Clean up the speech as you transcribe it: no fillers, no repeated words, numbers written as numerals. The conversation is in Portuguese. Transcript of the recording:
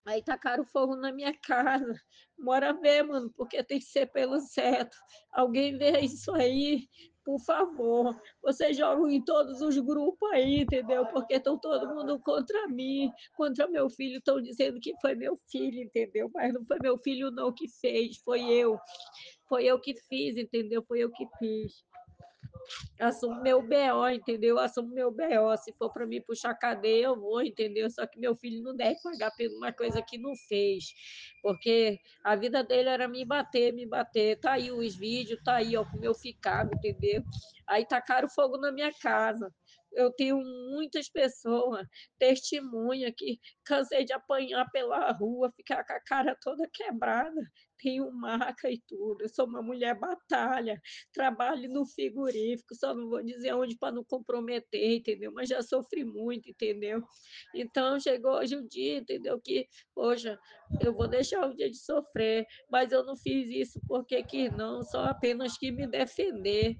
Aí tacaram fogo na minha casa. Bora ver, mano, porque tem que ser pelo certo. Alguém vê isso aí, por favor. Vocês jogam em todos os grupos aí, entendeu? Porque estão todo mundo contra mim, contra meu filho. Estão dizendo que foi meu filho, entendeu? Mas não foi meu filho, não, que fez, foi eu. Foi eu que fiz, entendeu? Foi eu que fiz. Assumo meu BO, entendeu? Assumo meu BO. Se for para mim puxar cadeia, eu vou, entendeu? Só que meu filho não deve pagar por uma coisa que não fez. Porque a vida dele era me bater, me bater. Tá aí os vídeos, tá aí, ó, como eu ficava, entendeu? Aí tacaram fogo na minha casa. Eu tenho muitas pessoas, testemunha, que cansei de apanhar pela rua, ficar com a cara toda quebrada, tenho marca e tudo. Eu sou uma mulher batalha, trabalho no frigorífico, só não vou dizer onde para não comprometer, entendeu? Mas já sofri muito, entendeu? Então chegou hoje o dia, entendeu? Que, poxa, eu vou deixar o dia de sofrer, mas eu não fiz isso porque que não, só apenas que me defender.